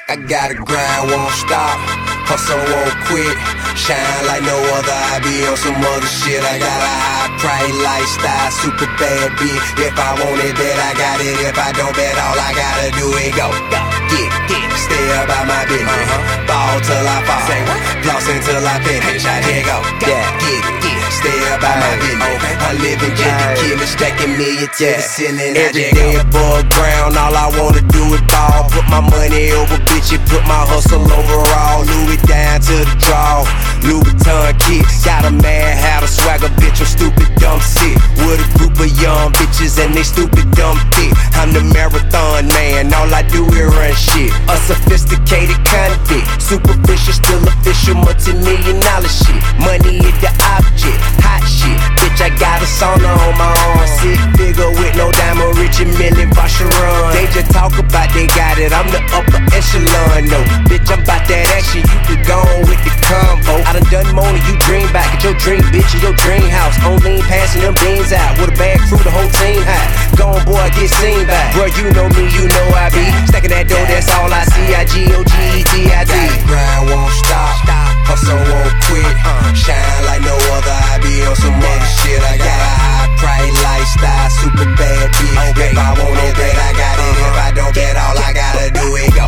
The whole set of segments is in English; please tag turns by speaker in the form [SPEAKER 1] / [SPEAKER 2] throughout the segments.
[SPEAKER 1] I gotta grind, won't stop, hustle won't quit. Shine like no other, I be on some other shit. I got a high price lifestyle, super bad bitch. If I want it, bet I got it. If I don't bet, all I gotta do is go. Get, stay about my business. Ball till I fall, floss until I finish. I here go. Get, stay about my business. I'm living just to kill it, stacking million to the ceiling. Every day above ground, all I wanna do is ball. Put my money over bitches, put my hustle overall. Louis down to the draw, Louis Vuitton kit. Got a mad hat, a swagger bitch, I'm stupid dumb sick. With a group of young bitches and they stupid dumb thick. I'm the marathon man, all I do is run shit. A sophisticated convict, superficial, still official, multi-million-dollar shit. Money is the object, hot shit. Bitch, I got a sauna on my arm. Sick figure with no diamond, Richie Millie, Vacheron. They just talk about they got it, I'm the upper echelon, no. Bitch, I'm about that action, you could go on with the convo. I done more than you dream back, get your dream bitch in your dream house. On lean, passing them beans out, with a bag crew, the whole team high. Gone boy, get seen back. Bro, you know me, you know I be stacking that dough, that's all I see. I-G-O-G-E-T-I-D. Grind won't stop, hustle won't quit. Shine like no other, I be on some other shit. I got a high price lifestyle, super bad bitch. If I want it, bet I got it. If I don't bet, all I gotta do is go.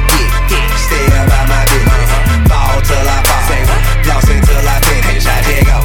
[SPEAKER 1] Get, stay about my business. Ball till I fall, floss until I finish. I dare go.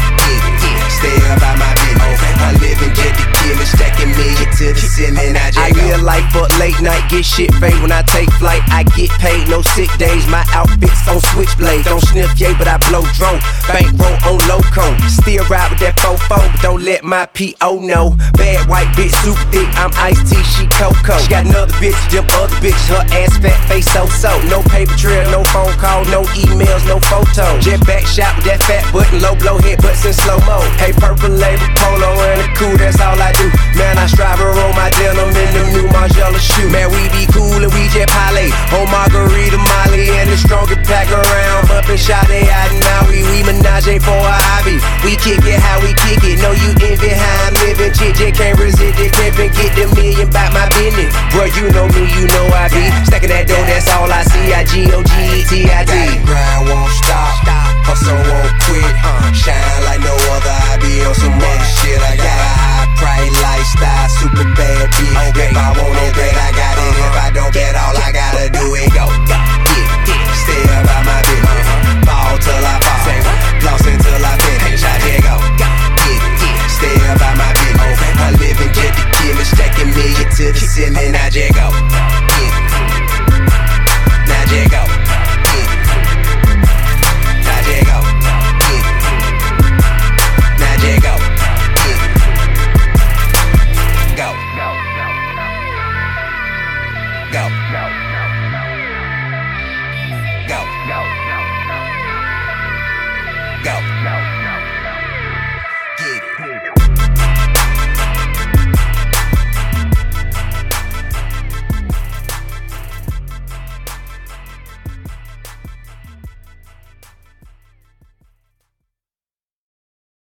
[SPEAKER 1] Get, stay about my business. I'm living just to kill it, stacking million to the ceiling. I real life but late night, get shit fade when I take flight. I get paid, no sick days. My outfits on switchblade. Don't sniff yay, but I blow drone. Bankroll on loco. Still ride with that fofo, but don't let my P.O. know. Bad white bitch, super thick. I'm iced tea, she cocoa. She got another bitch, them other bitches. Her ass fat, face so. No paper trail, no phone call, no emails, no photos. Jet back shot with that fat button, low blow head butts in slow mo. Hey, purple label, polo and a cool, that's all I do. Man, I strive to roll my denim in them new Margiela shoes. Man, we be cool and we jet parlay. On Margarita, Molly, and the strongest pack around. Bumpin' Sade out and now we menage for a hobby. We kick it how we kick it. Know you envy how I'm living. Chick can't resist it, pimpin', get the million back my business. Bro, you know me, you know I be stacking that dough, that's all I see. I-G-O-G-E-T-I-D. Grind won't stop, hustle won't quit. Shine like no other, I be on some other shit. I got a high price lifestyle, super bad bitch. If I want it, bet I got it. If I don't bet,